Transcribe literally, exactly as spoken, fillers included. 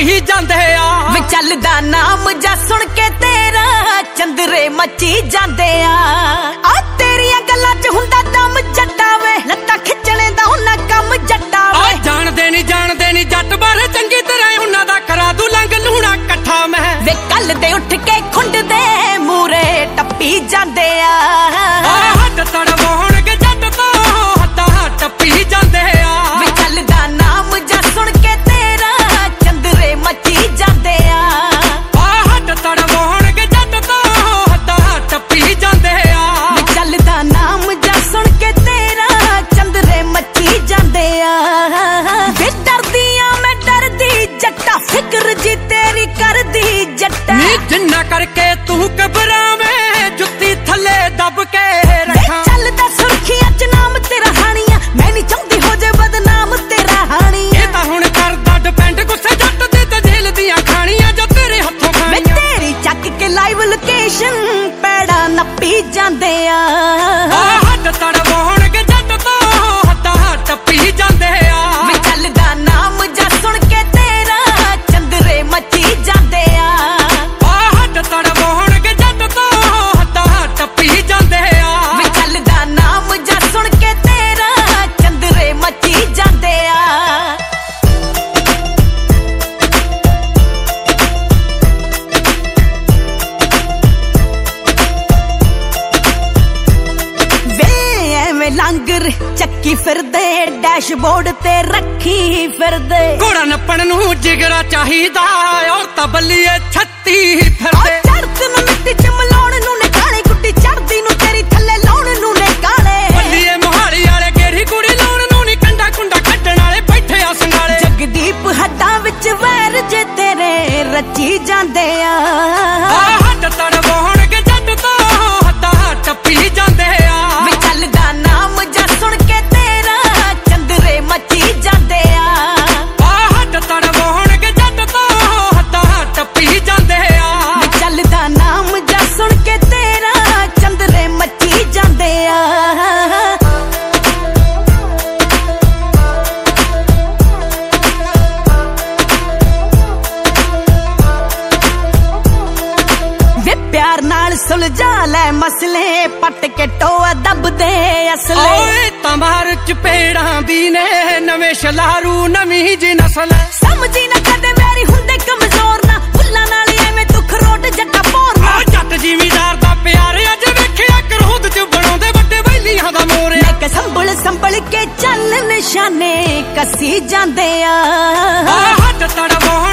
ਟੱਪੀ ਜਾਂਦੇ ਆ ਵੇ ਚੱਲਦਾ ਨਾਮ ਜਾ ਸੁਣ ਕੇ ਤੇਰਾ ਚੰਦਰੇ ਮੱਚੀ ਜਾਂਦੇ ਆ ਆ ਤੇਰੀਆਂ ਗੱਲਾਂ 'ਚ ਹੁੰਦਾ ਦਮ ਜੱਟਾ ਵੇ ਲੱਤਾਂ ਖਿੱਚਣੇ ਦਾ ਉਹਨਾਂ ਕੰਮ ਜੱਟਾ ਵੇ ਆ ਜਾਣਦੇ ਨਹੀਂ ਜਾਣਦੇ ਨਹੀਂ ਜੱਟ ਬਾਰੇ ਚੰਗੀ ਤਰ੍ਹਾਂ ਉਹਨਾਂ ਦਾ ਕਰਾ ਦੂ ਲੰਗ ਲੂਣਾ ਇਕੱਠਾ ਮੈਂ ਵੇ ਕੱਲ ਦੇ ਉੱਠ ਕੇ ਖੁੰਡ ਦੇ ਮੂਰੇ ਟੱਪੀ ਜਾਂਦੇ ਆ ਆ ਹੱਥ ਤੜਵਾਉਣਗੇ ਜੱਟ ਤੋਂ ਹੱਥਾਂ ਟੱਪੀ ਜਾਂਦੇ ਆ ਵੇ ਚੱਲਦਾ ਨਾਮ ਜਾ ਸੁਣ ਕੇ ਤੇਰਾ ਚੰਦਰੇ ਮੱਚੀ ਜਾਂਦੇ ਆ ਆ ਹੱਥ ਤੜਵਾਉਣਗੇ ਜੱਟ ਤੋਂ ਹੱਥਾਂ ਟੱਪੀ ਜਾਂਦੇ ਆ ਵੇ ਚੱਲਦਾ ਨਾਮ ਜਾ ਸੁਣ ਕੇ ਤੇਰਾ ਚੰਦਰੇ ਮੱਚੀ ਜਾਂਦੇ ਆ ਵੇ ਡਰਦੀ ਆ ਮੈਂ ਡਰਦੀ ਜੱਟਾ ਫਿਕਰ ਜੀ ਤੇਰੀ ਕਰਦੀ ਜੱਟਾ ਨੀ ਜਿੰਨਾ ਕਰਕੇ ਤੂੰ ਘਬਰਾਵੇਂ ਜੁੱਤੀ ਥੱਲੇ ਦੱਬ ਕੇ ਵੇ ਰੱਖਾਂ ਚੱਲਦਾ ਸੁਰਖੀਆਂ 'ਚ ਨਾਮ ਤੇਰਾ ਹਾਣੀਆਂ ਮੈਂ ਨਹੀਂ ਚਾਹੁੰਦੀ ਹੋ ਜੇ ਬਦਨਾਮ ਤੇਰਾ ਹਾਣੀਆਂ ਇਹ ਤਾਂ ਹੁਣ ਕਰਦਾ ਡਿਪੈਂਡ ਗੁੱਸੇ ਜੱਟ ਦੇ ਤੇ ਜੇਲ੍ਹ ਦੀਆਂ ਖਾਣੀਆਂ ਜਾਂ ਤੇਰੇ ਹੱਥੋਂ ਵੇ ਖਾਣੀਆਂ ਤੇਰੀ ਚੱਕ ਕੇ ਲਾਈਵ ਲੋਕੇਸ਼ਨ ਪੈੜਾ ਨੱਪੀ ਜਾਂਦੇ ਆ ਆ ਹੱਥ ਤੜਵਾਉਣਗੇ ਜੱਟ ਤੋਂ ਹੱਥਾਂ ਟੱਪੀ ਜਾਂਦੇ ਆ ਵੇ ਚੱਲਦਾ ਨਾਮ ਜਾ ਸੁਣ ਕੇ ਤੇਰਾ ਚੰਦਰੇ ਮੱਚੀ ਜਾਂਦੇ ਆ ਆ ਹੱਥ ਤੜਵਾਉਣਗੇ ਜੱਟ ਤੋਂ ਹੱਥਾਂ ਟੱਪੀ ਜਾਂਦੇ ਆ ਵੇ ਚੱਲਦਾ ਨਾਮ ਜਾ ਸੁਣ ਕੇ ਤੇਰਾ ਚੰਦਰੇ ਮੱਚੀ ਜਾਂਦੇ ਆ ਵੇ ਐਵੇਂ ਲੰਗਰ ਚੱਕੀ ਫਿਰਦੇ ਡੈਸ਼ਬੋਰਡ ਤੇ ਰੱਖੀ ਫਿਰਦੇ ਘੋੜਾ ਨੱਪਣ ਨੂੰ ਜਿਗਰਾ ਚਾਹੀਦਾ ਔਰ ਤਬਲੀਏ ਛੱਤੀ ਆ ਫਿਰਦੇ ਚੜਤ ਨੂੰ ਮਿੱਟੀ 'ਚ ਮਲਾਉਣ ਨੂੰ ਨੇ ਕਾਲੇ ਗੁੱਡੀ ਚੜਦੀ ਨੂੰ ਤੇਰੀ ਥੱਲੇ ਲਾਉਣ ਨੂੰ ਨੇ ਕਾਲੇ ਬੱਲੀਏ ਮੋਹਾਲੀ ਵਾਲੇ ਕਿਹੜੀ ਕੁੜੀ ਲਾਉਣ ਨੂੰ ਨੀ ਕੰਡਾ ਕੁੰਡਾ ਕੱਢਣ ਵਾਲੇ ਬੈਠੇ ਆ ਸੰਗਾਲੇ ਜਗਦੀਪ ਹੱਡਾਂ ਵਿੱਚ ਵੈਰ ਜੇ ਤੇਰੇ ਰਚੀ ਜਾਂਦੇ ਆ ਆ ਹੱਥ ਤੜਵਾਉਣਗੇ ਜੱਟ ਤੋਂ ਹੱਥਾਂ ਟੱਪੀ ਜਾਂਦੇ ਆ ਵੇ ਚੱਲਦਾ ਨਾਮ ਜਾ ਸੁਣ ਕੇ ਤੇਰਾ ਚੰਦਰੇ ਮੱਚੀ ਜਾਂਦੇ ਆ ਆ ਹੱਥ ਤੜਵਾਉਣਗੇ ਜੱਟ ਤੋਂ ਹੱਥਾਂ ਟੱਪੀ ਜਾਂਦੇ ਆ ਵੇ ਚੱਲਦਾ ਨਾਮ ਜਾ ਸੁਣ ਕੇ ਤੇਰਾ ਚੰਦਰੇ ਮੱਚੀ ਜਾਂਦੇ ਆ ਵੇ ਪਿਆਰ ਨਾਲ ਸੁਲਝਾ ਲੈ ਮਸਲੇ ਪੱਟ ਕੇ ਟੋਆ ਦੱਬਦੇ ਅਸਲੇ ਓਏ ਤਮਾਰ ਚਪੇੜਾਂ ਦੀ ਨੇ ਨਵੇਂ ਸ਼ਲਾਰੂ ਨਵੀਂ ਜੀ ਨਸਲ ਸਮਝੀ ਨਾ ਕਦੇ ਮੇਰੀ ਹੁੰਦੇ ਕਮਜ਼ੋਰ ਨਾ ਫੁੱਲਾਂ ਨਾਲ ਐਵੇਂ ਤੂੰ ਖਰੋਟ ਜੱਟਾ ਪੋਰਨਾ ਆ ਜੱਟ ਜ਼ਿਮੀਦਾਰ ਦਾ ਪਿਆਰ ਅੱਜ ਵੇਖਿਆ ਕਰੋਧ ਚ ਬਣਾਉਂਦੇ ਵੱਡੇ ਬੈਲੀਆਂ ਦਾ ਮੋਰਿਆ ਮੈਂ ਕਿ ਸੰਭਲ ਸੰਭਲ ਕੇ ਚੱਲ ਨਿਸ਼ਾਨੇ ਕੱਸੀ ਜਾਂਦੇ ਆ ਆ ਹੱਥ ਤੜਵਾਉਣ